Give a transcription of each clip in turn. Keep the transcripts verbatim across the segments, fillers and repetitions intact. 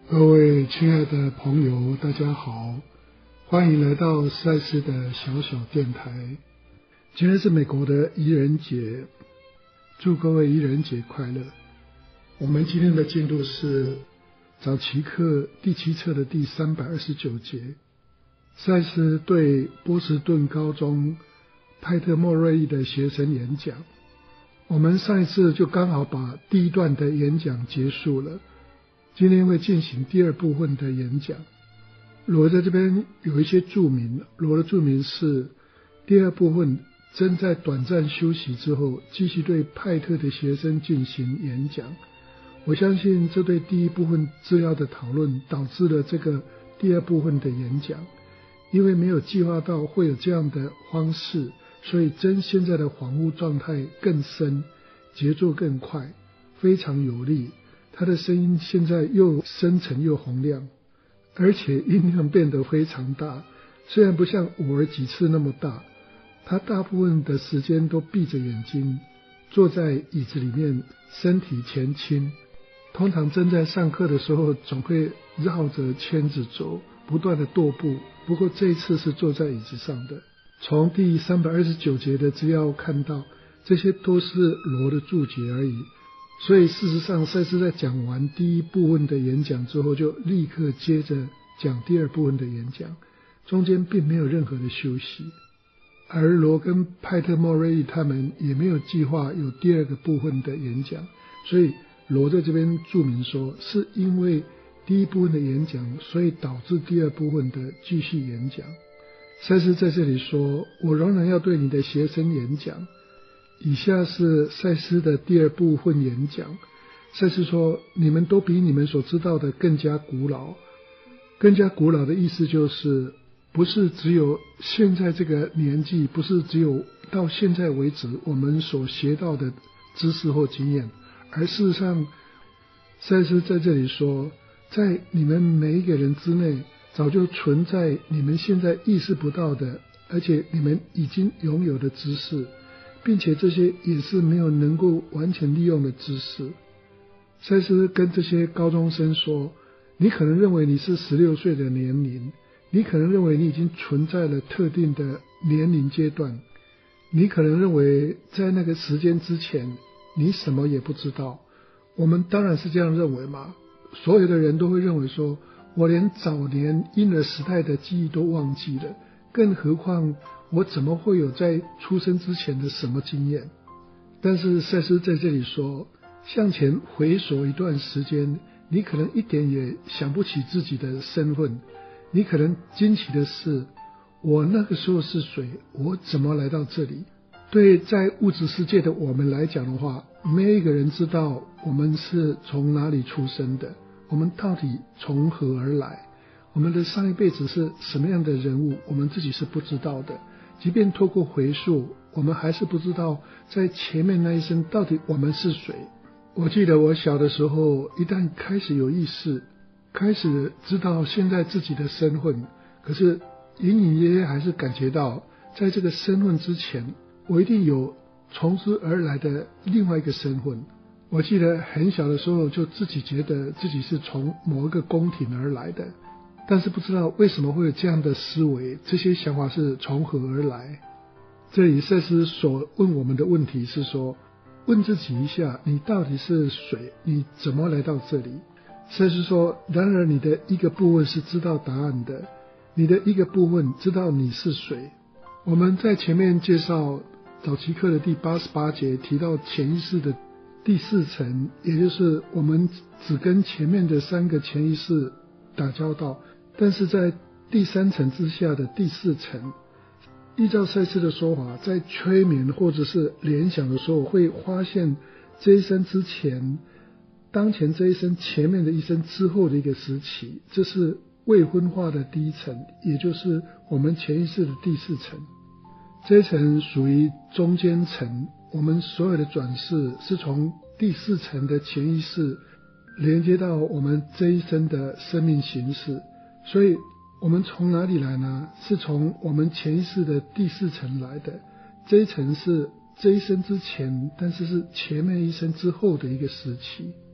各位亲爱的朋友，大家好，欢迎来到赛斯的小小电台。今天是美国的愚人节，祝各位愚人节快乐。我们今天的进度是早期课第七册的第三百二十九节，赛斯对波士顿高中派特莫瑞伊的学生演讲。我们上一次就刚好把第一段的演讲结束了，今天会进行第二部分的演讲。罗在这边有一些注明，罗的注明是第二部分正在短暂休息之后继续对派特的学生进行演讲。我相信这对第一部分资料的讨论导致了这个第二部分的演讲，因为没有计划到会有这样的方式，所以真现在的恍惚状态更深，节奏更快，非常有力。他的声音现在又深沉又洪亮，而且音量变得非常大，虽然不像偶尔几次那么大。他大部分的时间都闭着眼睛，坐在椅子里面，身体前倾。通常正在上课的时候总会绕着圈子走，不断的踱步，不过这一次是坐在椅子上的。从第三百二十九节的资料看到，这些都是罗的注解而已。所以事实上赛斯在讲完第一部分的演讲之后，就立刻接着讲第二部分的演讲，中间并没有任何的休息。而罗跟派特莫瑞伊他们也没有计划有第二个部分的演讲，所以罗在这边注明说，是因为第一部分的演讲，所以导致第二部分的继续演讲。赛斯在这里说，我仍然要对你的学生演讲。以下是赛斯的第二部分演讲。赛斯说，你们都比你们所知道的更加古老。更加古老的意思就是，不是只有现在这个年纪，不是只有到现在为止我们所学到的知识或经验，而事实上赛斯在这里说，在你们每一个人之内早就存在你们现在意识不到的，而且你们已经拥有的知识，并且这些也是没有能够完全利用的知识。赛斯跟这些高中生说，你可能认为你是十六岁的年龄，你可能认为你已经存在了特定的年龄阶段，你可能认为在那个时间之前你什么也不知道。我们当然是这样认为嘛，所有的人都会认为说，我连早年婴儿时代的记忆都忘记了，更何况我怎么会有在出生之前的什么经验。但是赛斯在这里说，向前回溯一段时间，你可能一点也想不起自己的身份，你可能惊奇的是，我那个时候是谁，我怎么来到这里。对在物质世界的我们来讲的话，没有一个人知道我们是从哪里出生的，我们到底从何而来，我们的上一辈子是什么样的人物，我们自己是不知道的。即便透过回溯，我们还是不知道在前面那一生到底我们是谁。我记得我小的时候，一旦开始有意识，开始知道现在自己的身份，可是隐隐约约还是感觉到，在这个身份之前，我一定有从之而来的另外一个身份。我记得很小的时候就自己觉得自己是从某一个宫廷而来的，但是不知道为什么会有这样的思维，这些想法是从何而来。这里赛斯所问我们的问题是说，问自己一下，你到底是谁，你怎么来到这里。赛斯说，然而你的一个部分是知道答案的，你的一个部分知道你是谁。我们在前面介绍早期课的第八十八节提到潜意识的第四层，也就是我们只跟前面的三个潜意识打交道，但是在第三层之下的第四层，依照赛斯的说法，在催眠或者是联想的时候，会发现这一生之前，当前这一生前面的一生之后的一个时期，这是未分化的第一层，也就是我们潜意识的第四层。这一层属于中间层，我们所有的转世是从第四层的潜意识连接到我们这一生的生命形式。所以我们从哪里来呢？是从我们潜意识的第四层来的。这一层是这一生之前，但是是前面一生之后的一个时期。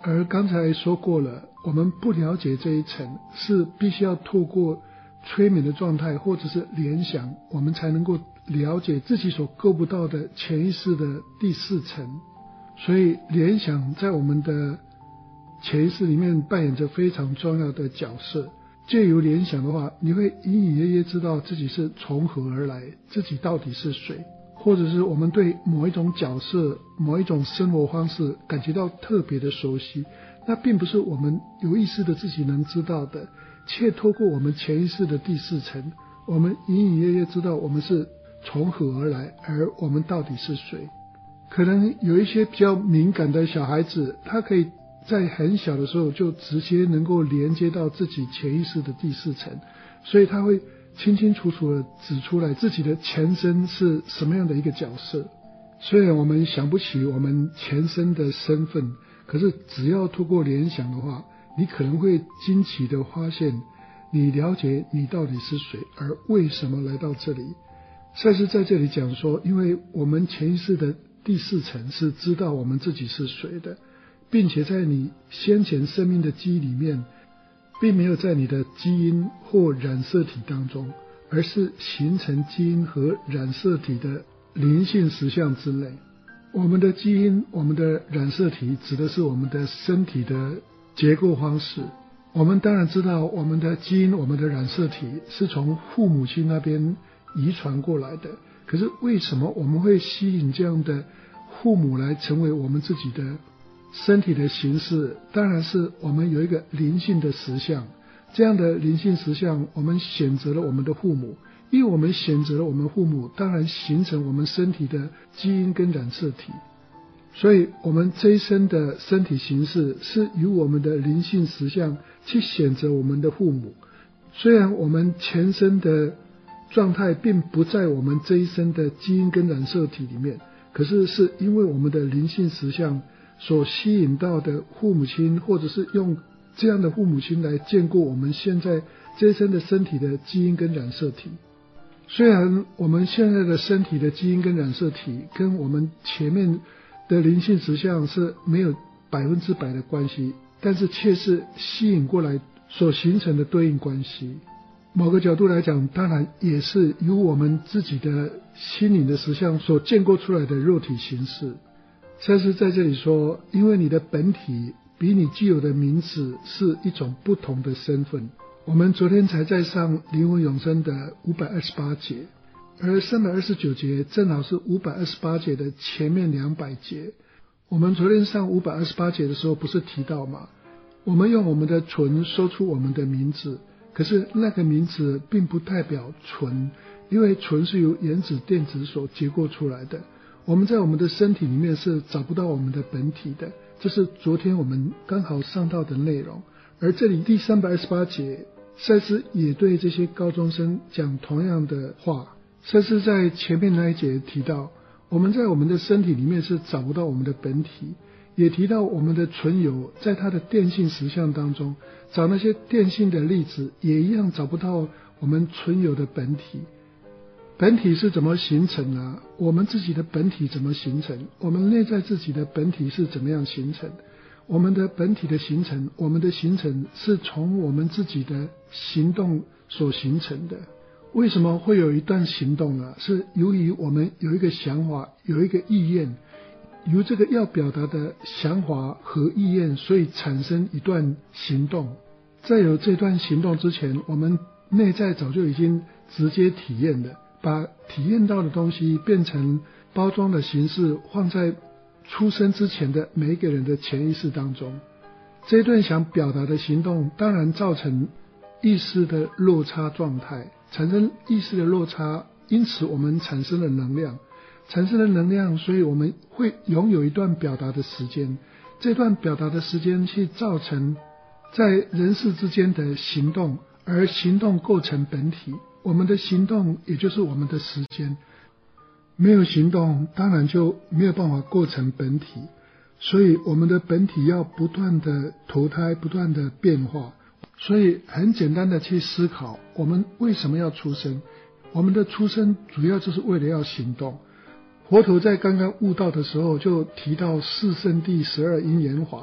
而刚才说过了，我们不了解这一层，是必须要透过催眠的状态或者是联想，我们才能够了解自己所够不到的潜意识的第四层。所以联想在我们的潜意识里面扮演着非常重要的角色。借由联想的话，你会隐隐约约知道自己是从何而来，自己到底是谁，或者是我们对某一种角色、某一种生活方式感觉到特别的熟悉，那并不是我们有意识的自己能知道的，却透过我们潜意识的第四层，我们隐隐约约知道我们是从何而来，而我们到底是谁。可能有一些比较敏感的小孩子，他可以在很小的时候就直接能够连接到自己潜意识的第四层，所以他会清清楚楚地指出来自己的前身是什么样的一个角色。虽然我们想不起我们前身的身份，可是只要透过联想的话，你可能会惊奇地发现，你了解你到底是谁，而为什么来到这里。赛斯在这里讲说，因为我们潜意识的第四层是知道我们自己是谁的，并且在你先前生命的记忆里面，并没有在你的基因或染色体当中，而是形成基因和染色体的灵性实相之内。我们的基因、我们的染色体指的是我们的身体的结构方式。我们当然知道我们的基因、我们的染色体是从父母亲那边遗传过来的，可是为什么我们会吸引这样的父母来成为我们自己的身体的形式？当然是我们有一个灵性的实相，这样的灵性实相，我们选择了我们的父母，因为我们选择了我们父母，当然形成我们身体的基因跟染色体。所以我们这一生的身体形式是由我们的灵性实相去选择我们的父母。虽然我们前身的状态并不在我们这一生的基因跟染色体里面，可是是因为我们的灵性实相所吸引到的父母亲，或者是用这样的父母亲来建构我们现在这一生的身体的基因跟染色体。虽然我们现在的身体的基因跟染色体跟我们前面的灵性实相是没有百分之百的关系，但是却是吸引过来所形成的对应关系。某个角度来讲，当然也是由我们自己的心灵的实相所建构出来的肉体形式。赛斯在这里说，因为你的本体比你具有的名字是一种不同的身份。我们昨天才在上灵魂永生的五百二十八节，而三百二十九节正好是五百二十八节的前面两百节。我们昨天上五百二十八节的时候不是提到吗？我们用我们的唇说出我们的名字，可是那个名字并不代表唇，因为唇是由原子电子所结构出来的。我们在我们的身体里面是找不到我们的本体的，这是昨天我们刚好上到的内容。而这里第三百二十八节，赛斯也对这些高中生讲同样的话。赛斯在前面那一节提到，我们在我们的身体里面是找不到我们的本体，也提到我们的存有在它的电性实相当中找那些电性的粒子，也一样找不到我们存有的本体。本体是怎么形成啊？我们自己的本体怎么形成？我们内在自己的本体是怎么样形成？我们的本体的形成，我们的形成是从我们自己的行动所形成的。为什么会有一段行动呢？是由于我们有一个想法，有一个意愿，由这个要表达的想法和意愿，所以产生一段行动。在有这段行动之前，我们内在早就已经直接体验了，把体验到的东西变成包装的形式，放在出生之前的每一个人的潜意识当中。这一段想表达的行动当然造成意识的落差状态，产生意识的落差，因此我们产生了能量，产生了能量，所以我们会拥有一段表达的时间，这段表达的时间去造成在人世之间的行动，而行动构成本体。我们的行动也就是我们的时间，没有行动当然就没有办法构成本体，所以我们的本体要不断的投胎，不断的变化。所以很简单的去思考，我们为什么要出生？我们的出生主要就是为了要行动。佛陀在刚刚悟道的时候就提到四圣谛十二因缘法，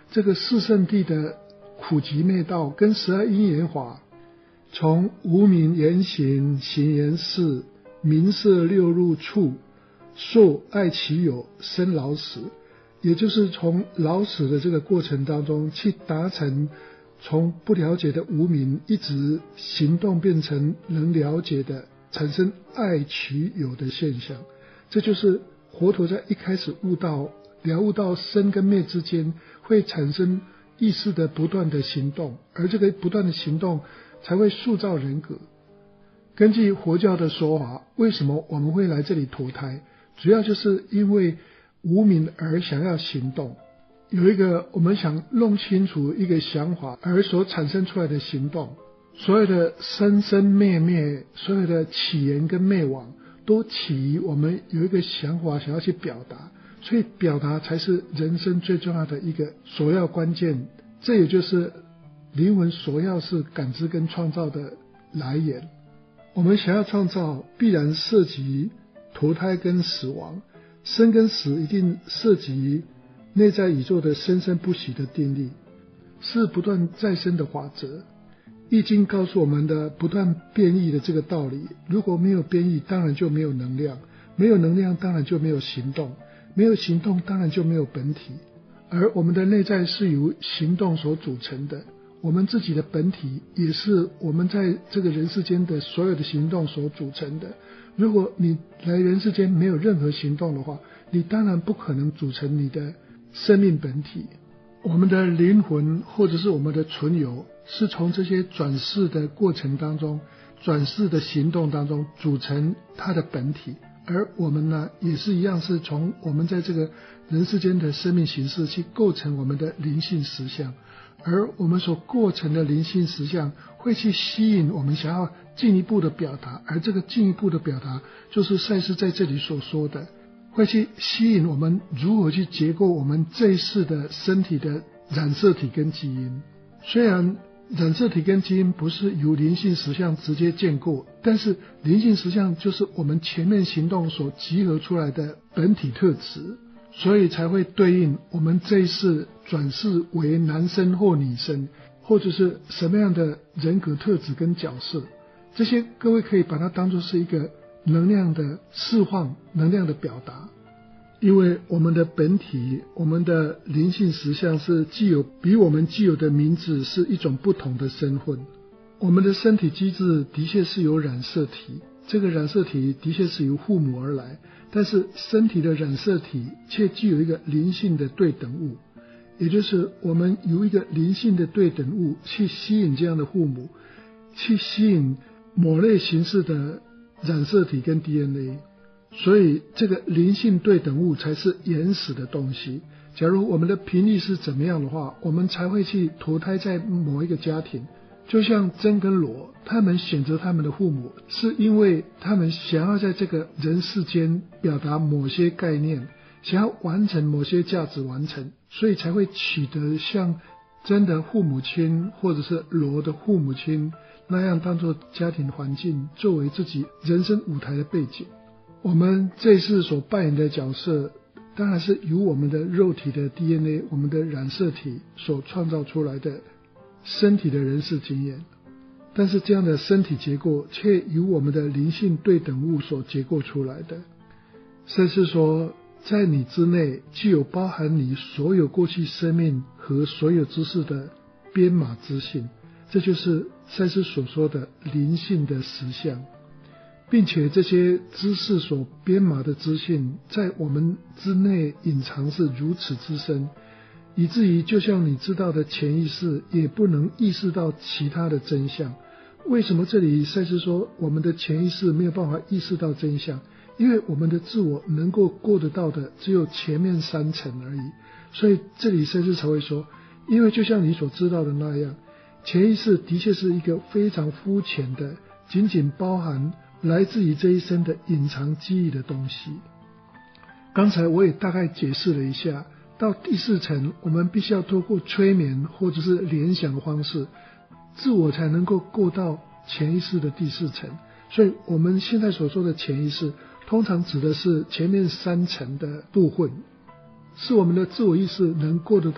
这个四圣谛的苦集灭道跟十二因缘法，从无明言行行言识名色六入处受爱其有生老死，也就是从老死的这个过程当中去达成从不了解的无明一直行动变成能了解的产生爱其有的现象。这就是佛陀在一开始悟道了悟到生跟灭之间会产生意识的不断的行动，而这个不断的行动才会塑造人格。根据佛教的说法，为什么我们会来这里投胎，主要就是因为无明而想要行动，有一个我们想弄清楚一个想法而所产生出来的行动。所有的生生灭灭，所有的起源跟灭亡，都起于我们有一个想法想要去表达，所以表达才是人生最重要的一个首要关键。这也就是灵魂首要是感知跟创造的来源。我们想要创造，必然涉及投胎跟死亡，生跟死一定涉及内在宇宙的生生不息的定律，是不断再生的法则。易经告诉我们的不断变异的这个道理，如果没有变异，当然就没有能量，没有能量当然就没有行动，没有行动当然就没有本体。而我们的内在是由行动所组成的，我们自己的本体也是我们在这个人世间的所有的行动所组成的。如果你来人世间没有任何行动的话，你当然不可能组成你的生命本体。我们的灵魂或者是我们的存有，是从这些转世的过程当中，转世的行动当中组成它的本体。而我们呢，也是一样，是从我们在这个人世间的生命形式去构成我们的灵性实相，而我们所构成的灵性实相会去吸引我们想要进一步的表达，而这个进一步的表达就是赛斯在这里所说的，会去吸引我们如何去结构我们这一世的身体的染色体跟基因。虽然染色体跟基因不是由灵性实相直接建构，但是灵性实相就是我们前面行动所集合出来的本体特质，所以才会对应我们这一世转世为男生或女生，或者是什么样的人格特质跟角色。这些各位可以把它当作是一个能量的释放，能量的表达。因为我们的本体，我们的灵性实相是既有比我们既有的名字是一种不同的身份。我们的身体机制的确是有染色体，这个染色体的确是由父母而来，但是身体的染色体却具有一个灵性的对等物，也就是我们由一个灵性的对等物去吸引这样的父母，去吸引某类形式的染色体跟 D N A。所以这个灵性对等物才是原始的东西。假如我们的频率是怎么样的话，我们才会去投胎在某一个家庭。就像真跟罗，他们选择他们的父母，是因为他们想要在这个人世间表达某些概念，想要完成某些价值完成，所以才会取得像真的父母亲或者是罗的父母亲那样当作家庭环境，作为自己人生舞台的背景。我们这次所扮演的角色，当然是由我们的肉体的 D N A， 我们的染色体所创造出来的身体的人世经验，但是这样的身体结构却由我们的灵性对等物所结构出来的。甚至说，在你之内具有包含你所有过去生命和所有知识的编码资讯，这就是赛斯所说的灵性的实相，并且这些知识所编码的资讯在我们之内隐藏是如此之深，以至于就像你知道的潜意识也不能意识到其他的真相。为什么这里赛斯说我们的潜意识没有办法意识到真相？因为我们的自我能够过得到的只有前面三层而已。所以这里赛斯才会说，因为就像你所知道的那样，潜意识的确是一个非常肤浅的，仅仅包含来自于这一生的隐藏记忆的东西。刚才我也大概解释了一下，到第四层我们必须要透过催眠或者是联想的方式，自我才能够过到潜意识的第四层。所以我们现在所说的潜意识通常指的是前面三层的部分，是我们的自我意识能过得到的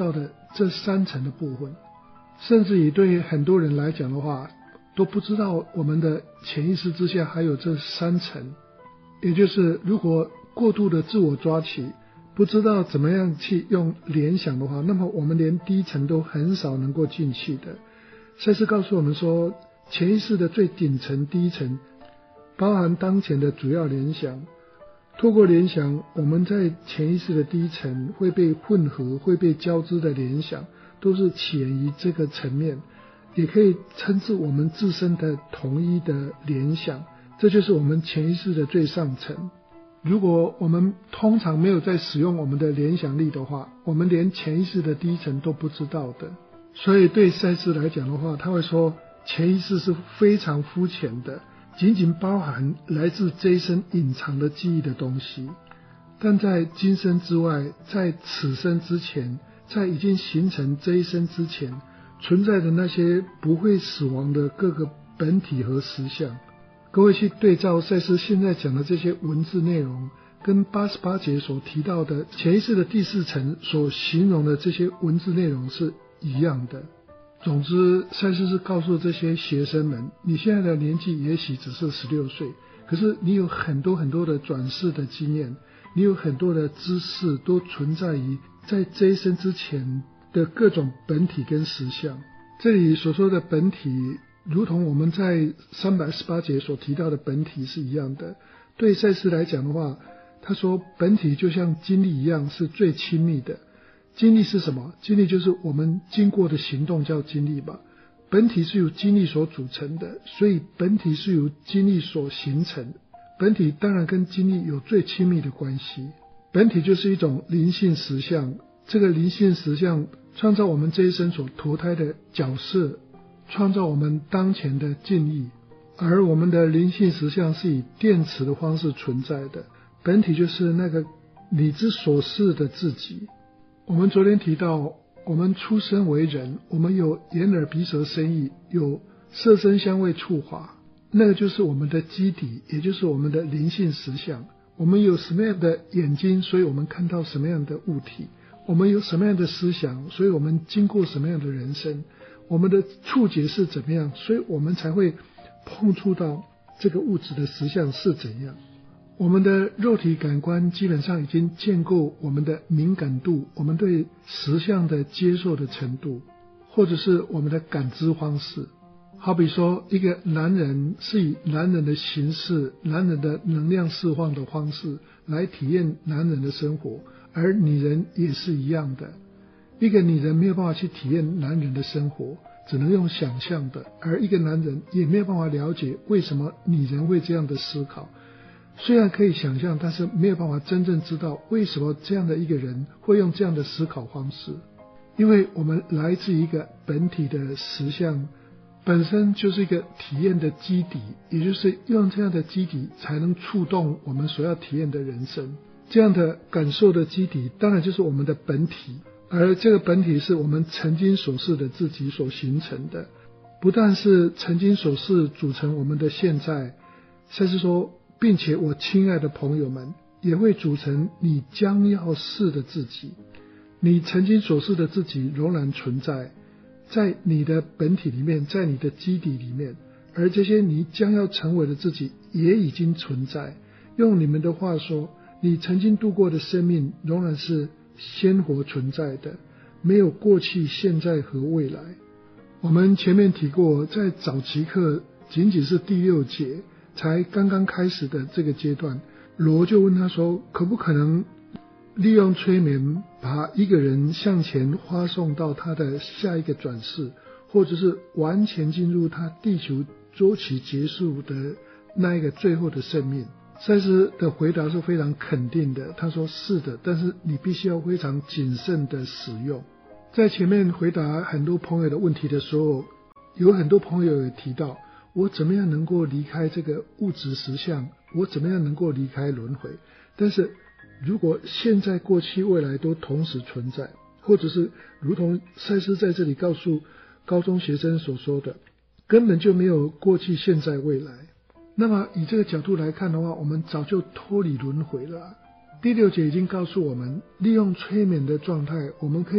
这三层的部分，甚至于对很多人来讲的话，都不知道我们的潜意识之下还有这三层。也就是如果过度的自我抓取，不知道怎么样去用联想的话，那么我们连第一层都很少能够进去的。赛斯告诉我们说，潜意识的最顶层第一层包含当前的主要联想，透过联想，我们在潜意识的第一层会被混合会被交织的联想都是起源于这个层面，也可以称之我们自身的统一的联想，这就是我们潜意识的最上层。如果我们通常没有在使用我们的联想力的话，我们连潜意识的第一层都不知道的。所以对赛斯来讲的话，他会说潜意识是非常肤浅的，仅仅包含来自这一生隐藏的记忆的东西，但在今生之外，在此生之前，在已经形成这一生之前存在的那些不会死亡的各个本体和实相。各位去对照赛斯现在讲的这些文字内容，跟八十八节所提到的潜意识的第四层所形容的这些文字内容是一样的。总之，赛斯是告诉这些学生们，你现在的年纪也许只是十六岁，可是你有很多很多的转世的经验，你有很多的知识都存在于在这一生之前的各种本体跟实相。这里所说的本体，如同我们在三百二十八节所提到的本体是一样的。对赛斯来讲的话，他说本体就像精力一样是最亲密的。精力是什么？精力就是我们经过的行动叫精力吧。本体是由精力所组成的，所以本体是由精力所形成。本体当然跟精力有最亲密的关系。本体就是一种灵性实相，这个灵性实相创造我们这一生所投胎的角色，创造我们当前的境遇，而我们的灵性实相是以电磁的方式存在的。本体就是那个你之所是的自己。我们昨天提到，我们出生为人，我们有眼耳鼻舌身意，有色声香味触法，那个就是我们的基底，也就是我们的灵性实相。我们有什么样的眼睛，所以我们看到什么样的物体；我们有什么样的思想，所以我们经过什么样的人生；我们的触觉是怎么样，所以我们才会碰触到这个物质的实相是怎样。我们的肉体感官基本上已经建构我们的敏感度，我们对实相的接受的程度，或者是我们的感知方式。好比说，一个男人是以男人的形式、男人的能量释放的方式来体验男人的生活，而女人也是一样的。一个女人没有办法去体验男人的生活，只能用想象的，而一个男人也没有办法了解为什么女人会这样的思考。虽然可以想象，但是没有办法真正知道为什么这样的一个人会用这样的思考方式。因为我们来自一个本体的实相，本身就是一个体验的基底，也就是用这样的基底才能触动我们所要体验的人生。这样的感受的基底当然就是我们的本体，而这个本体是我们曾经所是的自己所形成的。不但是曾经所是组成我们的现在，赛斯说，并且我亲爱的朋友们，也会组成你将要是的自己。你曾经所是的自己仍然存在在你的本体里面，在你的基底里面，而这些你将要成为的自己也已经存在。用你们的话说，你曾经度过的生命仍然是鲜活存在的，没有过去、现在和未来。我们前面提过，在早期课仅仅是第六节才刚刚开始的这个阶段，罗就问他说，可不可能利用催眠把一个人向前发送到他的下一个转世，或者是完全进入他地球周期结束的那一个最后的生命。赛斯的回答是非常肯定的，他说是的，但是你必须要非常谨慎的使用。在前面回答很多朋友的问题的时候，有很多朋友也提到，我怎么样能够离开这个物质实相，我怎么样能够离开轮回。但是如果现在过去未来都同时存在，或者是如同赛斯在这里告诉高中学生所说的，根本就没有过去现在未来，那么以这个角度来看的话，我们早就脱离轮回了。第六节已经告诉我们，利用催眠的状态，我们可以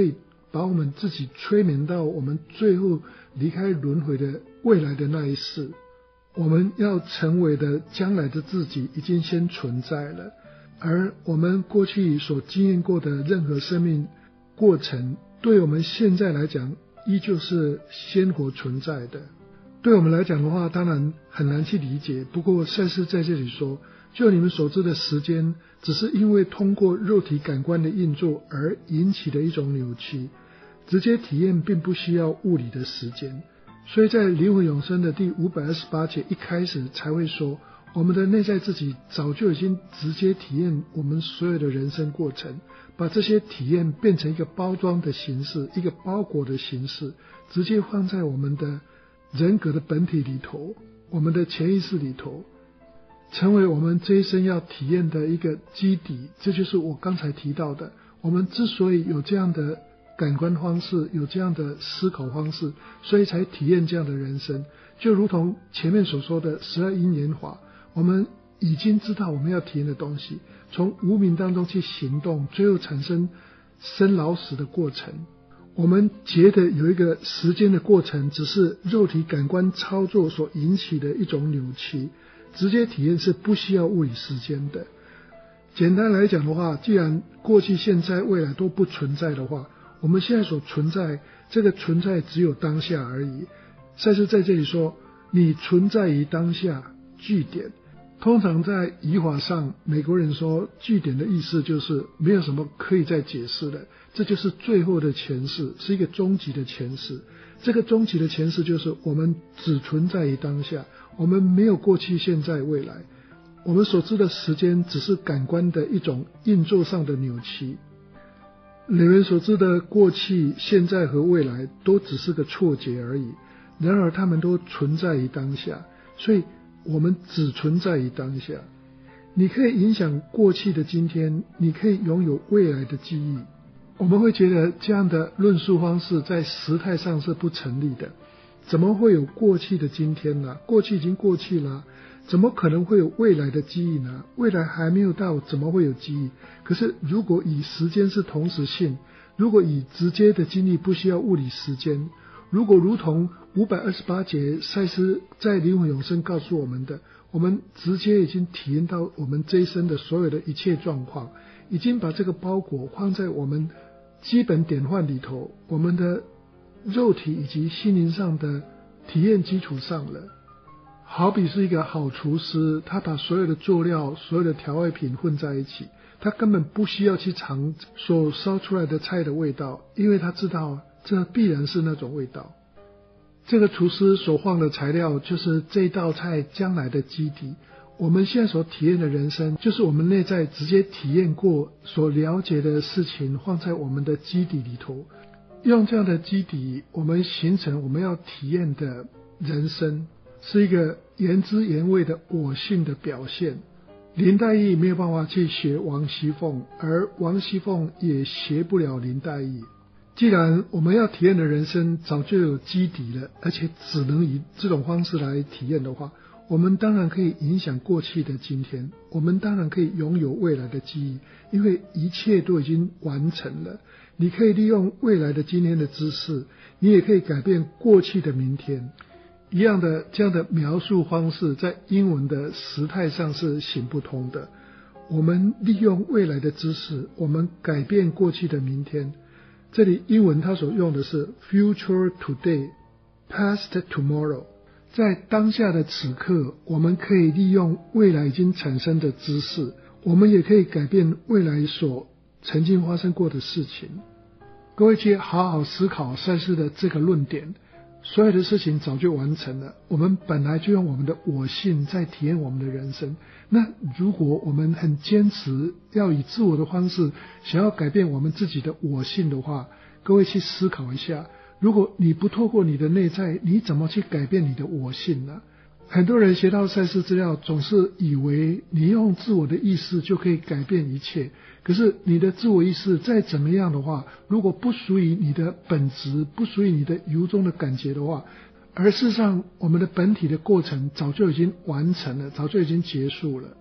把我们自己催眠到我们最后离开轮回的未来的那一世。我们要成为的将来的自己已经先存在了，而我们过去所经验过的任何生命过程，对我们现在来讲依旧是鲜活存在的。对我们来讲的话，当然很难去理解，不过赛斯在这里说，就你们所知的时间，只是因为通过肉体感官的运作而引起的一种扭曲，直接体验并不需要物理的时间。所以在灵魂永生的第五百二十八节一开始才会说，我们的内在自己早就已经直接体验我们所有的人生过程，把这些体验变成一个包装的形式，一个包裹的形式，直接放在我们的人格的本体里头，我们的潜意识里头，成为我们这一生要体验的一个基底。这就是我刚才提到的，我们之所以有这样的感官方式，有这样的思考方式，所以才体验这样的人生。就如同前面所说的十二因缘法，我们已经知道我们要体验的东西，从无明当中去行动，最后产生生老死的过程。我们觉得有一个时间的过程，只是肉体感官操作所引起的一种扭曲，直接体验是不需要物理时间的。简单来讲的话，既然过去现在未来都不存在的话，我们现在所存在，这个存在只有当下而已。赛斯在这里说，你存在于当下，句点。通常在语法上，美国人说句点的意思就是没有什么可以再解释的，这就是最后的诠释，是一个终极的诠释。这个终极的诠释就是我们只存在于当下，我们没有过去现在未来，我们所知的时间只是感官的一种运作上的扭曲。你们所知的过去、现在和未来都只是个错觉而已，然而它们都存在于当下，所以我们只存在于当下。你可以影响过去的今天，你可以拥有未来的记忆。我们会觉得这样的论述方式在时态上是不成立的，怎么会有过去的今天呢？过去已经过去了，怎么可能会有未来的记忆呢？未来还没有到，怎么会有记忆？可是如果以时间是同时性，如果以直接的经历不需要物理时间，如果如同五百二十八节赛斯在灵魂永生告诉我们的，我们直接已经体验到我们这一生的所有的一切状况，已经把这个包裹放在我们基本典范里头，我们的肉体以及心灵上的体验基础上了。好比是一个好厨师，他把所有的佐料、所有的调味品混在一起，他根本不需要去尝所烧出来的菜的味道，因为他知道这必然是那种味道。这个厨师所放的材料就是这道菜将来的基底。我们现在所体验的人生，就是我们内在直接体验过所了解的事情放在我们的基底里头，用这样的基底，我们形成我们要体验的人生，是一个原汁原味的我性的表现。林黛玉没有办法去学王熙凤，而王熙凤也学不了林黛玉。既然我们要体验的人生早就有基底了，而且只能以这种方式来体验的话，我们当然可以影响过去的今天，我们当然可以拥有未来的记忆，因为一切都已经完成了。你可以利用未来的今天的知识，你也可以改变过去的明天。一样的这样的描述方式在英文的时态上是行不通的。我们利用未来的知识，我们改变过去的明天。这里英文它所用的是 future today, past tomorrow。 在当下的此刻，我们可以利用未来已经产生的知识，我们也可以改变未来所曾经发生过的事情。各位去好好思考赛斯的这个论点，所有的事情早就完成了，我们本来就用我们的我性在体验我们的人生。那如果我们很坚持要以自我的方式想要改变我们自己的我性的话，各位去思考一下，如果你不透过你的内在，你怎么去改变你的我性呢？很多人学到赛斯资料，总是以为你用自我的意识就可以改变一切。可是你的自我意识再怎么样的话，如果不属于你的本质，不属于你的由衷的感觉的话，而事实上我们的本体的过程早就已经完成了，早就已经结束了。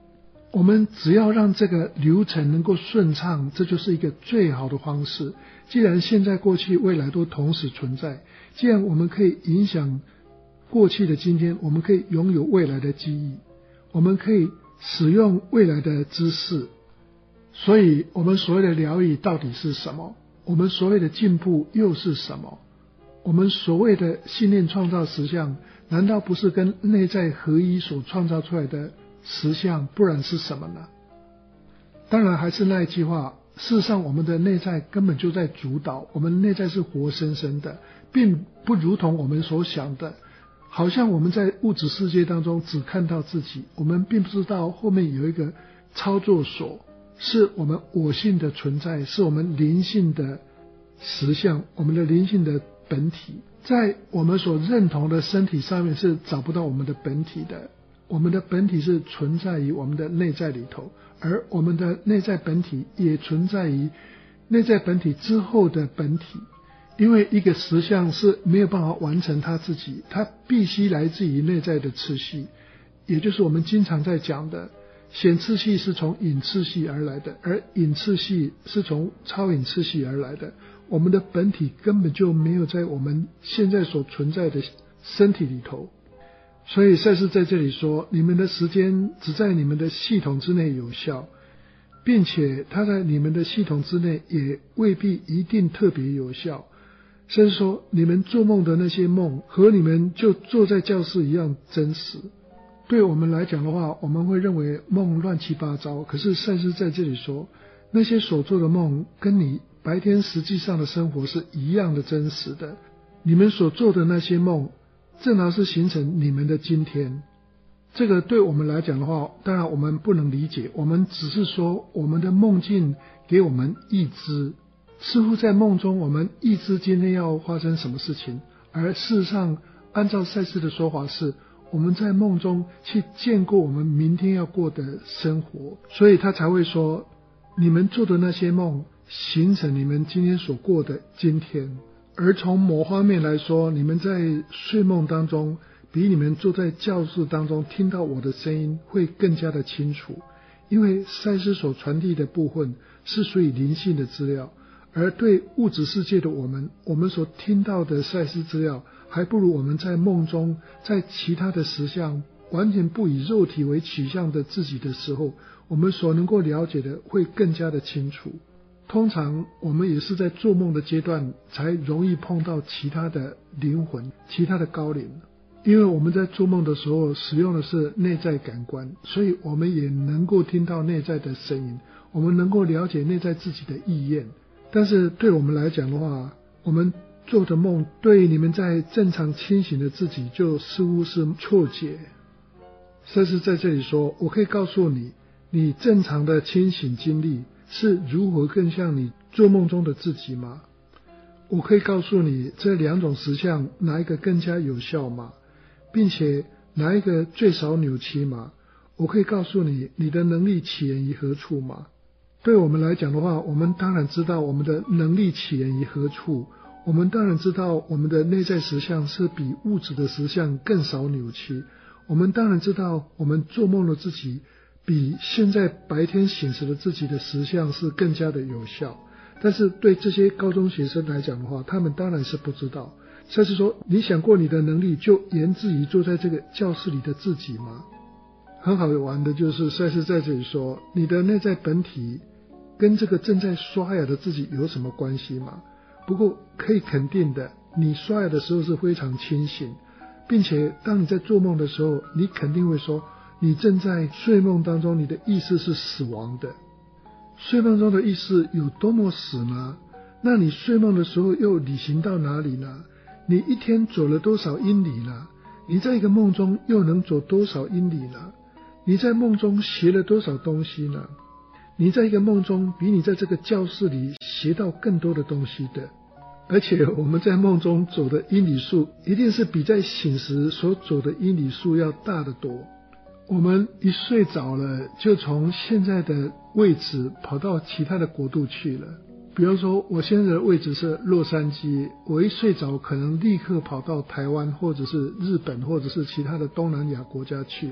我们只要让这个流程能够顺畅，这就是一个最好的方式。既然现在、过去、未来都同时存在，既然我们可以影响过去的今天，我们可以拥有未来的记忆，我们可以使用未来的知识，所以我们所谓的疗愈到底是什么？我们所谓的进步又是什么？我们所谓的信念创造实相，难道不是跟内在合一所创造出来的实相，不然是什么呢？当然还是那一句话，事实上我们的内在根本就在主导，我们内在是活生生的，并不如同我们所想的，好像我们在物质世界当中只看到自己，我们并不知道后面有一个操作所，是我们我性的存在，是我们灵性的实相，我们的灵性的本体。在我们所认同的身体上面是找不到我们的本体的，我们的本体是存在于我们的内在里头，而我们的内在本体也存在于内在本体之后的本体。因为一个实相是没有办法完成它自己，它必须来自于内在的次序，也就是我们经常在讲的显次序是从隐次序而来的，而隐次序是从超隐次序而来的。我们的本体根本就没有在我们现在所存在的身体里头。所以赛斯在这里说，你们的时间只在你们的系统之内有效，并且它在你们的系统之内也未必一定特别有效。甚至说你们做梦的那些梦和你们就坐在教室一样真实。对我们来讲的话，我们会认为梦乱七八糟，可是赛斯在这里说，那些所做的梦跟你白天实际上的生活是一样的真实的。你们所做的那些梦正好是形成你们的今天。这个对我们来讲的话，当然我们不能理解，我们只是说我们的梦境给我们预知，似乎在梦中我们预知今天要发生什么事情，而事实上按照赛斯的说法是我们在梦中去见过我们明天要过的生活，所以他才会说你们做的那些梦形成你们今天所过的今天。而从某方面来说，你们在睡梦当中比你们坐在教室当中听到我的声音会更加的清楚，因为赛斯所传递的部分是属于灵性的资料，而对物质世界的我们，我们所听到的赛斯资料还不如我们在梦中在其他的实相完全不以肉体为取向的自己的时候，我们所能够了解的会更加的清楚。通常我们也是在做梦的阶段才容易碰到其他的灵魂，其他的高灵，因为我们在做梦的时候使用的是内在感官，所以我们也能够听到内在的声音，我们能够了解内在自己的意愿。但是对我们来讲的话，我们做的梦对你们在正常清醒的自己就似乎是错觉。赛斯在这里说，我可以告诉你，你正常的清醒经历是如何更像你做梦中的自己吗？我可以告诉你这两种实相哪一个更加有效吗？并且哪一个最少扭曲吗？我可以告诉你你的能力起源于何处吗？对我们来讲的话，我们当然知道我们的能力起源于何处，我们当然知道我们的内在实相是比物质的实相更少扭曲，我们当然知道我们做梦的自己比现在白天醒时的自己的实相是更加的有效。但是对这些高中学生来讲的话，他们当然是不知道。赛斯说，你想过你的能力就源自于坐在这个教室里的自己吗？很好玩的就是赛斯在这里说，你的内在本体跟这个正在刷牙的自己有什么关系吗？不过可以肯定的，你刷牙的时候是非常清醒，并且当你在做梦的时候，你肯定会说你正在睡梦当中，你的意识是死亡的。睡梦中的意识有多么死呢？那你睡梦的时候又旅行到哪里呢？你一天走了多少英里呢？你在一个梦中又能走多少英里呢？你在梦中学了多少东西呢？你在一个梦中比你在这个教室里学到更多的东西的。而且我们在梦中走的英里数一定是比在醒时所走的英里数要大得多。我们一睡着了，就从现在的位置跑到其他的国度去了。比如说我现在的位置是洛杉矶，我一睡着可能立刻跑到台湾或者是日本或者是其他的东南亚国家去了。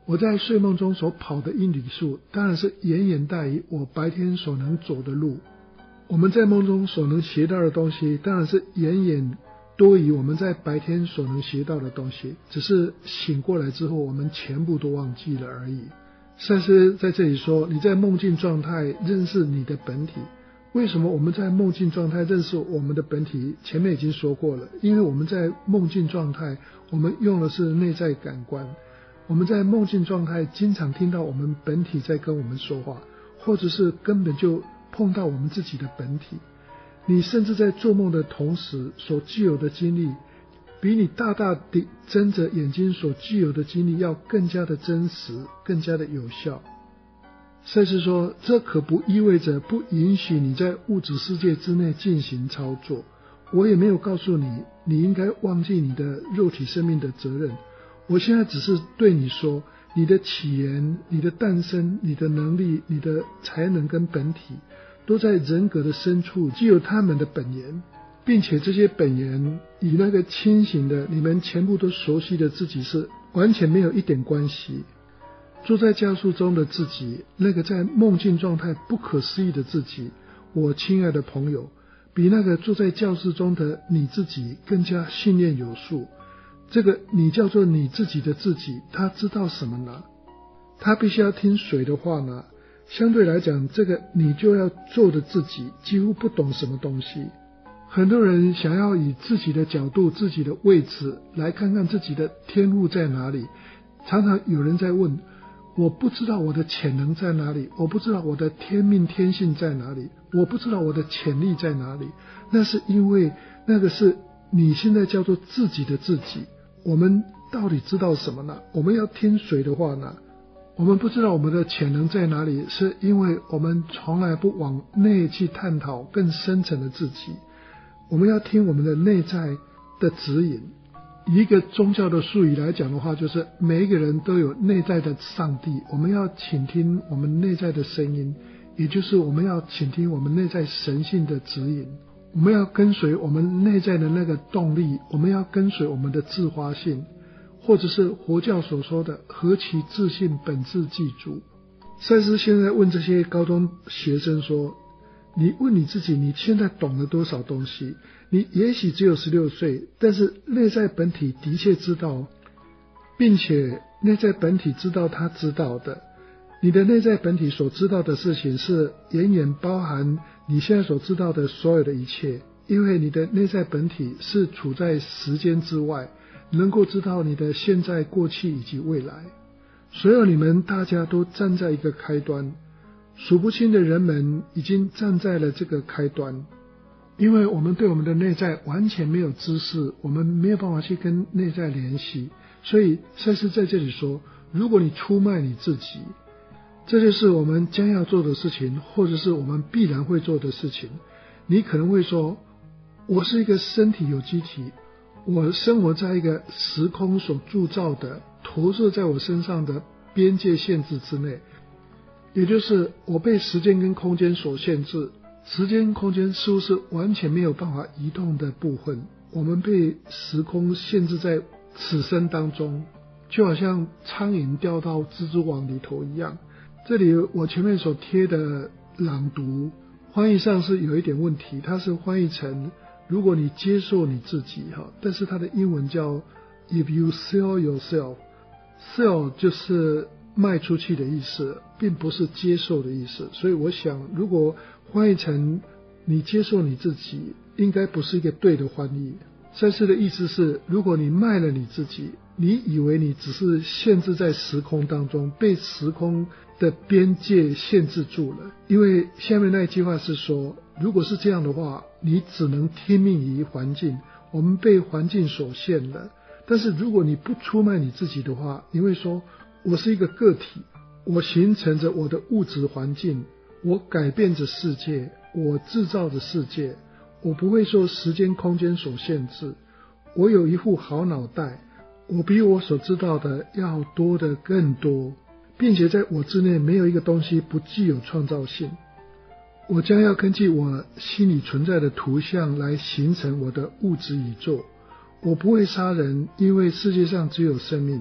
我在睡梦中所跑的英里数，当然是远远大于我白天所能走的路。我们在梦中所能学到的东西，当然是远远多于我们在白天所能学到的东西，只是醒过来之后，我们全部都忘记了而已。赛斯在这里说，你在梦境状态认识你的本体。为什么我们在梦境状态认识我们的本体？前面已经说过了，因为我们在梦境状态，我们用的是内在感官。我们在梦境状态经常听到我们本体在跟我们说话，或者是根本就碰到我们自己的本体。你甚至在做梦的同时所具有的经历，比你大大地睁着眼睛所具有的经历要更加的真实，更加的有效。赛斯说，这可不意味着不允许你在物质世界之内进行操作。我也没有告诉你，你应该忘记你的肉体生命的责任。我现在只是对你说，你的起源、你的诞生、你的能力、你的才能跟本体，都在人格的深处具有他们的本源，并且这些本源与那个清醒的你们全部都熟悉的自己是完全没有一点关系。坐在教室中的自己，那个在梦境状态不可思议的自己，我亲爱的朋友，比那个坐在教室中的你自己更加训练有素。这个你叫做你自己的自己，他知道什么呢？他必须要听谁的话呢？相对来讲，这个你就要做的自己几乎不懂什么东西。很多人想要以自己的角度、自己的位置来看看自己的天赋在哪里。常常有人在问，我不知道我的潜能在哪里，我不知道我的天命天性在哪里，我不知道我的潜力在哪里。那是因为那个是你现在叫做自己的自己。我们到底知道什么呢？我们要听谁的话呢？我们不知道我们的潜能在哪里，是因为我们从来不往内去探讨更深层的自己。我们要听我们的内在的指引。以一个宗教的术语来讲的话，就是每一个人都有内在的上帝，我们要倾听我们内在的声音，也就是我们要倾听我们内在神性的指引。我们要跟随我们内在的那个动力，我们要跟随我们的自发性，或者是佛教所说的何其自信本自具足。赛斯现在问这些高中学生说，你问你自己，你现在懂了多少东西？你也许只有十六岁，但是内在本体的确知道，并且内在本体知道他知道的。你的内在本体所知道的事情是远远包含你现在所知道的所有的一切，因为你的内在本体是处在时间之外，能够知道你的现在、过去以及未来。所有你们大家都站在一个开端，数不清的人们已经站在了这个开端。因为我们对我们的内在完全没有知识，我们没有办法去跟内在联系，所以赛斯在这里说，如果你出卖你自己，这就是我们将要做的事情，或者是我们必然会做的事情。你可能会说，我是一个身体有机体，我生活在一个时空所铸造的投射在我身上的边界限制之内，也就是我被时间跟空间所限制。时间空间似乎是完全没有办法移动的部分，我们被时空限制在此生当中，就好像苍蝇掉到蜘蛛网里头一样。这里我前面所贴的朗读翻译上是有一点问题，它是翻译成如果你接受你自己，但是它的英文叫 If you sell yourself， sell 就是卖出去的意思，并不是接受的意思。所以我想如果翻译成你接受你自己，应该不是一个对的翻译。赛斯的意思是，如果你卖了你自己，你以为你只是限制在时空当中，被时空的边界限制住了。因为下面那一句话是说，如果是这样的话，你只能听命于环境，我们被环境所限了。但是如果你不出卖你自己的话，你会说，我是一个个体，我形成着我的物质环境，我改变着世界，我制造着世界，我不会受时间空间所限制，我有一副好脑袋，我比我所知道的要多的更多，并且在我之内没有一个东西不具有创造性。我将要根据我心里存在的图像来形成我的物质宇宙。我不会杀人，因为世界上只有生命，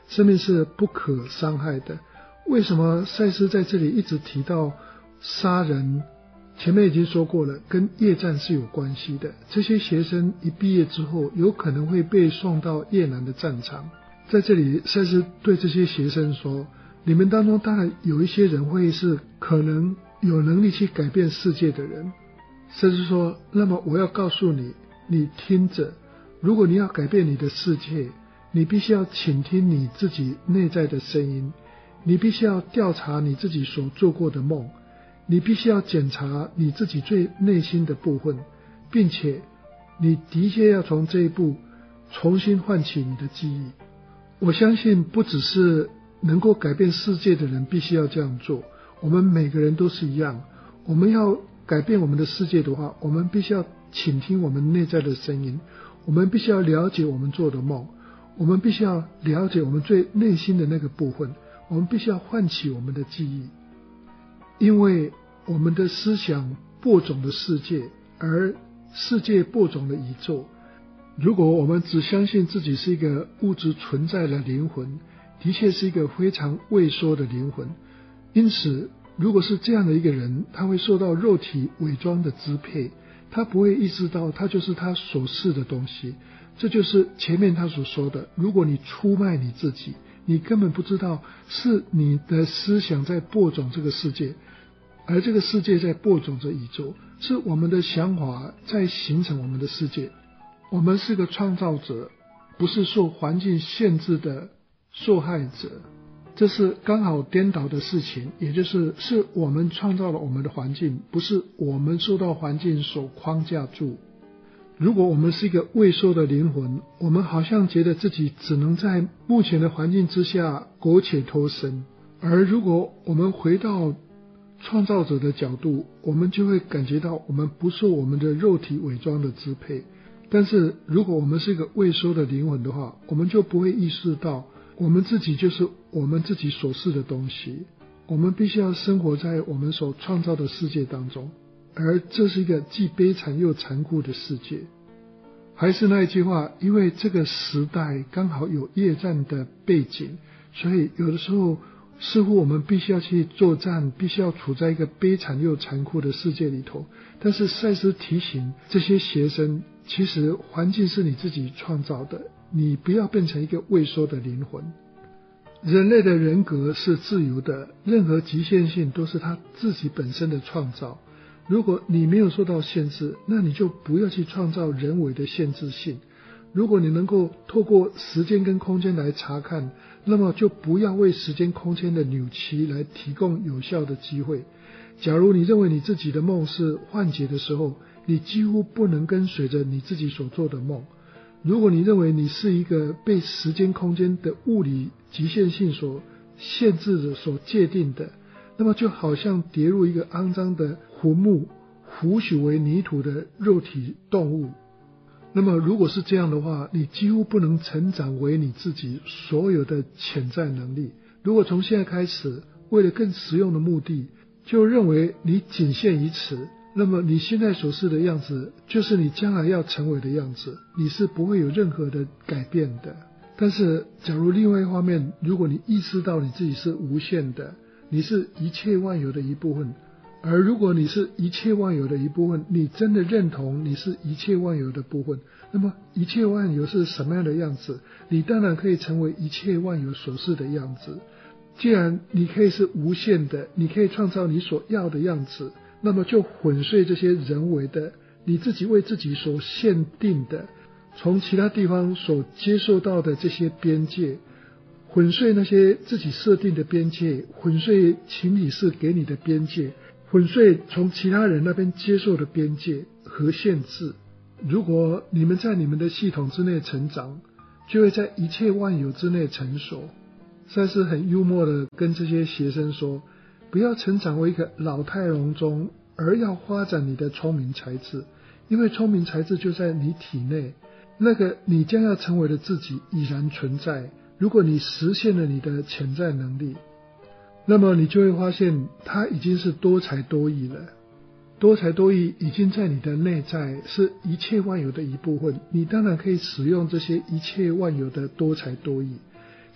生命是不可伤害的。为什么赛斯在这里一直提到杀人？前面已经说过了，跟夜战是有关系的。这些学生一毕业之后，有可能会被送到越南的战场。在这里，赛斯对这些学生说，你们当中当然有一些人会是可能有能力去改变世界的人。赛斯说，那么我要告诉你，你听着，如果你要改变你的世界，你必须要倾听你自己内在的声音，你必须要调查你自己所做过的梦，你必须要检查你自己最内心的部分，并且你的确要从这一步重新唤起你的记忆。我相信不只是能够改变世界的人必须要这样做，我们每个人都是一样。我们要改变我们的世界的话，我们必须要倾听我们内在的声音，我们必须要了解我们做的梦，我们必须要了解我们最内心的那个部分，我们必须要唤起我们的记忆。因为我们的思想播种的世界，而世界播种的宇宙。如果我们只相信自己是一个物质存在的灵魂，的确是一个非常畏缩的灵魂。因此如果是这样的一个人，他会受到肉体伪装的支配，他不会意识到他就是他所是的东西。这就是前面他所说的，如果你出卖你自己，你根本不知道是你的思想在播种这个世界，而这个世界在播种着宇宙，是我们的想法在形成我们的世界。我们是个创造者，不是受环境限制的受害者。这是刚好颠倒的事情，也就是是我们创造了我们的环境，不是我们受到环境所框架住。如果我们是一个畏缩的灵魂，我们好像觉得自己只能在目前的环境之下苟且偷生，而如果我们回到创造者的角度，我们就会感觉到我们不受我们的肉体伪装的支配。但是如果我们是一个畏缩的灵魂的话，我们就不会意识到我们自己就是我们自己所是的东西，我们必须要生活在我们所创造的世界当中，而这是一个既悲惨又残酷的世界。还是那一句话，因为这个时代刚好有夜战的背景，所以有的时候似乎我们必须要去作战，必须要处在一个悲惨又残酷的世界里头。但是赛斯提醒这些学生，其实环境是你自己创造的，你不要变成一个畏缩的灵魂。人类的人格是自由的，任何局限性都是他自己本身的创造。如果你没有受到限制，那你就不要去创造人为的限制性。如果你能够透过时间跟空间来查看，那么就不要为时间空间的扭曲来提供有效的机会。假如你认为你自己的梦是幻觉的时候，你几乎不能跟随着你自己所做的梦。如果你认为你是一个被时间空间的物理局限性所限制的、所界定的，那么就好像跌入一个肮脏的坟墓，腐朽为泥土的肉体动物。那么如果是这样的话，你几乎不能成长为你自己所有的潜在能力。如果从现在开始，为了更实用的目的，就认为你仅限于此，那么你现在所是的样子就是你将来要成为的样子，你是不会有任何的改变的。但是假如另外一方面，如果你意识到你自己是无限的，你是一切万有的一部分，而如果你是一切万有的一部分，你真的认同你是一切万有的部分，那么一切万有是什么样的样子，你当然可以成为一切万有所是的样子。既然你可以是无限的，你可以创造你所要的样子，那么就粉碎这些人为的，你自己为自己所限定的，从其他地方所接受到的这些边界，粉碎那些自己设定的边界，粉碎情理是给你的边界，粉碎从其他人那边接受的边界和限制。如果你们在你们的系统之内成长，就会在一切万有之内成熟。赛斯很幽默的跟这些学生说，不要成长为一个老态龙钟，而要发展你的聪明才智，因为聪明才智就在你体内，那个你将要成为的自己已然存在。如果你实现了你的潜在能力，那么你就会发现它已经是多才多艺了。多才多艺已经在你的内在，是一切万有的一部分，你当然可以使用这些一切万有的多才多艺。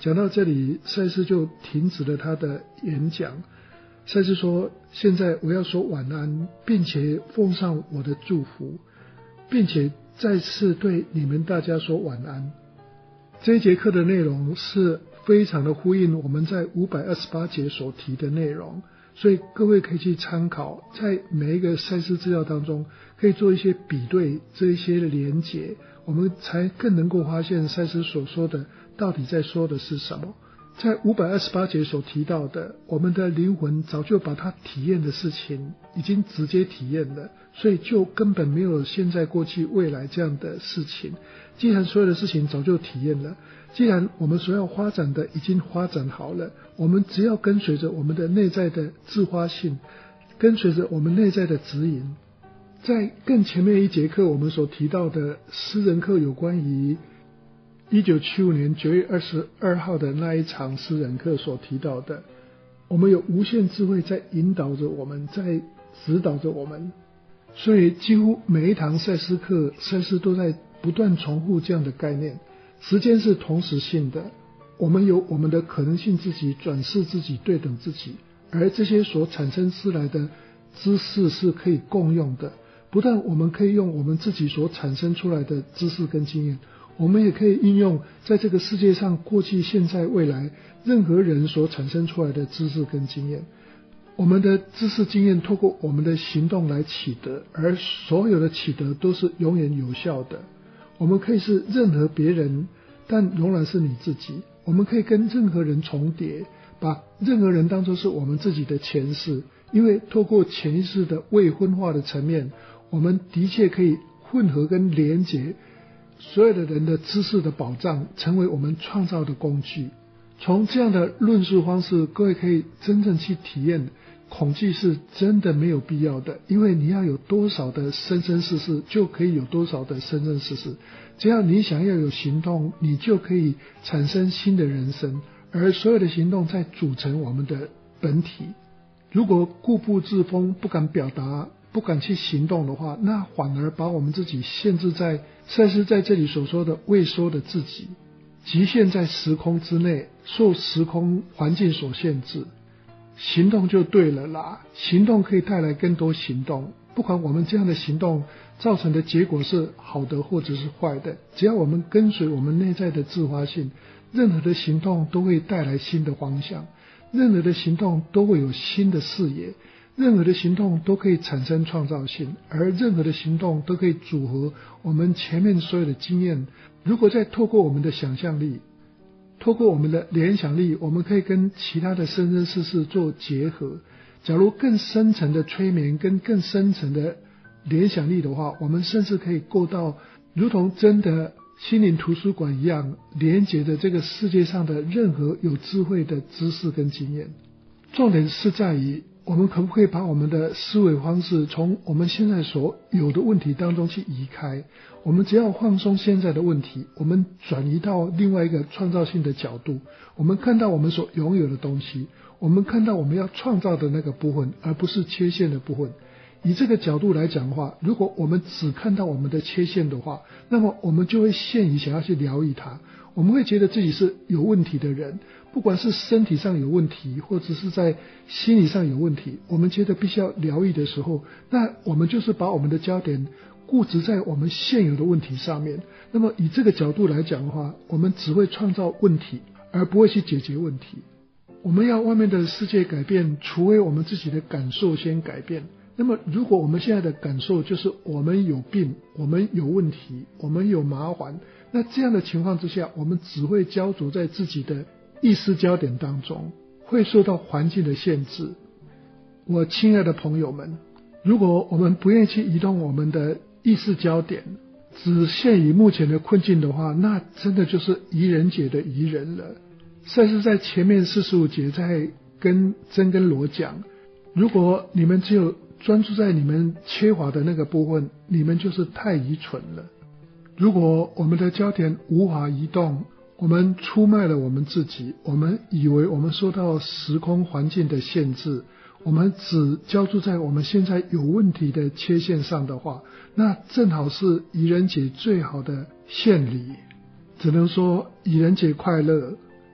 讲到这里，赛斯就停止了他的演讲。赛斯说，现在我要说晚安，并且奉上我的祝福，并且再次对你们大家说晚安。这一节课的内容是非常的呼应我们在五百二十八节所提的内容，所以各位可以去参考，在每一个赛斯资料当中可以做一些比对，这一些连结，我们才更能够发现赛斯所说的到底在说的是什么。在五百二十八节所提到的，我们的灵魂早就把它体验的事情已经直接体验了，所以就根本没有现在、过去、未来这样的事情。既然所有的事情早就体验了，既然我们所要发展的已经发展好了，我们只要跟随着我们的内在的自发性，跟随着我们内在的指引。在更前面一节课我们所提到的私人课，有关于一九七五年九月二十二号的那一场私人课所提到的，我们有无限智慧在引导着我们，在指导着我们。所以几乎每一堂赛斯课，赛斯都在不断重复这样的概念。时间是同时性的，我们有我们的可能性自己、转世自己、对等自己，而这些所产生出来的知识是可以共用的。不但我们可以用我们自己所产生出来的知识跟经验，我们也可以应用在这个世界上过去、现在、未来任何人所产生出来的知识跟经验。我们的知识经验透过我们的行动来取得，而所有的取得都是永远有效的。我们可以是任何别人，但仍然是你自己。我们可以跟任何人重叠，把任何人当作是我们自己的前世，因为透过潜意识的未分化的层面，我们的确可以混合跟连结所有的人的知识的宝藏，成为我们创造的工具。从这样的论述方式，各位可以真正去体验，恐惧是真的没有必要的，因为你要有多少的生生世世，就可以有多少的生生世世。只要你想要有行动，你就可以产生新的人生，而所有的行动在组成我们的本体。如果固步自封，不敢表达，不敢去行动的话，那反而把我们自己限制在赛斯在这里所说的未说的自己，局限在时空之内，受时空环境所限制。行动就对了啦，行动可以带来更多行动，不管我们这样的行动造成的结果是好的或者是坏的，只要我们跟随我们内在的自发性，任何的行动都会带来新的方向，任何的行动都会有新的视野，任何的行动都可以产生创造性，而任何的行动都可以组合我们前面所有的经验。如果再透过我们的想象力，透过我们的联想力，我们可以跟其他的生生世世做结合。假如更深层的催眠跟更深层的联想力的话，我们甚至可以够到如同真的心灵图书馆一样，连接着这个世界上的任何有智慧的知识跟经验。重点是在于我们可不可以把我们的思维方式从我们现在所有的问题当中去移开。我们只要放松现在的问题，我们转移到另外一个创造性的角度，我们看到我们所拥有的东西，我们看到我们要创造的那个部分，而不是缺陷的部分。以这个角度来讲的话，如果我们只看到我们的缺陷的话，那么我们就会陷于想要去疗愈它，我们会觉得自己是有问题的人，不管是身体上有问题，或者是在心理上有问题，我们觉得必须要疗愈的时候，那我们就是把我们的焦点固执在我们现有的问题上面。那么以这个角度来讲的话，我们只会创造问题，而不会去解决问题。我们要外面的世界改变，除非我们自己的感受先改变。那么如果我们现在的感受就是我们有病，我们有问题，我们有麻烦，那这样的情况之下，我们只会焦灼在自己的意识焦点当中，会受到环境的限制。我亲爱的朋友们，如果我们不愿意去移动我们的意识焦点，只限于目前的困境的话，那真的就是愚人节的愚人了。赛斯在前面四十五节在跟真跟罗讲，如果你们只有专注在你们缺乏的那个部分，你们就是太愚蠢了。如果我们的焦点无法移动，我们出卖了我们自己，我们以为我们受到时空环境的限制，我们只焦注在我们现在有问题的缺陷上的话，那正好是愚人节最好的献礼。只能说愚人节快乐。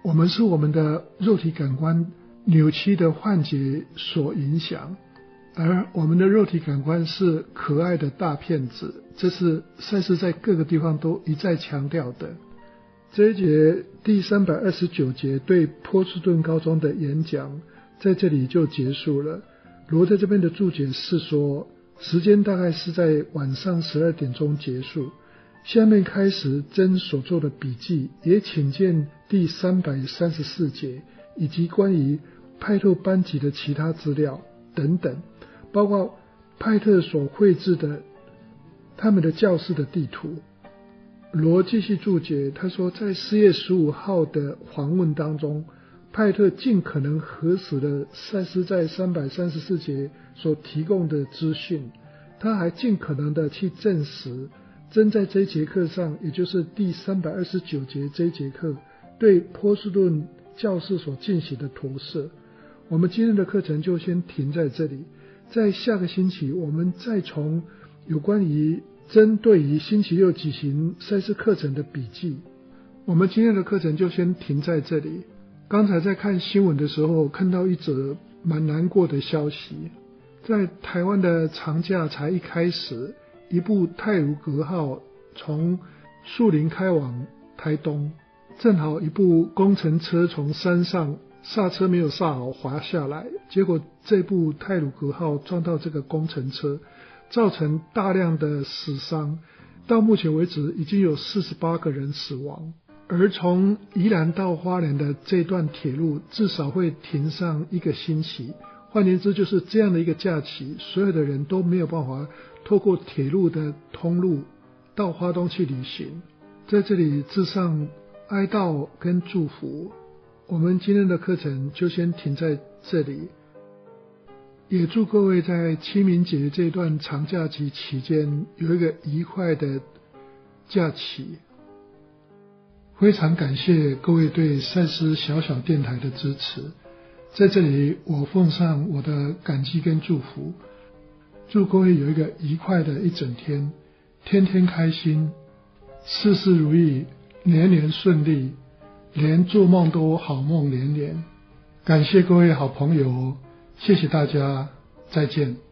我们是我们的肉体感官扭曲的幻觉所影响，而我们的肉体感官是可爱的大骗子，这是赛斯在各个地方都一再强调的。这一节第三百二十九节对波士顿高中的演讲在这里就结束了。罗在这边的注解是说，时间大概是在晚上十二点钟结束。下面开始真所做的笔记，也请见第三百三十四节，以及关于派特班级的其他资料等等，包括派特所绘制的他们的教室的地图。罗继续注解，他说在四月十五号的访问当中，派特尽可能核实了赛斯在三百三十四节所提供的资讯，他还尽可能的去证实真在这一节课上，也就是第三百二十九节这一节课对波士顿教室所进行的投射。我们今天的课程就先停在这里，在下个星期我们再从有关于针对于星期六举行赛斯课程的笔记。我们今天的课程就先停在这里。刚才在看新闻的时候，看到一则蛮难过的消息，在台湾的长假才一开始，一部太鲁阁号从树林开往台东，正好一部工程车从山上刹车没有刹好滑下来，结果这部太鲁阁号撞到这个工程车，造成大量的死伤，到目前为止已经有四十八个人死亡。而从宜兰到花莲的这段铁路至少会停上一个星期，换言之就是这样的一个假期，所有的人都没有办法透过铁路的通路到花东去旅行。在这里致上哀悼跟祝福。我们今天的课程就先停在这里，也祝各位在清明节这段长假期期间有一个愉快的假期。非常感谢各位对赛斯小小电台的支持，在这里我奉上我的感激跟祝福，祝各位有一个愉快的一整天，天天开心，事事如意，年年顺利，连做梦都好梦连连。感谢各位好朋友，谢谢大家，再见。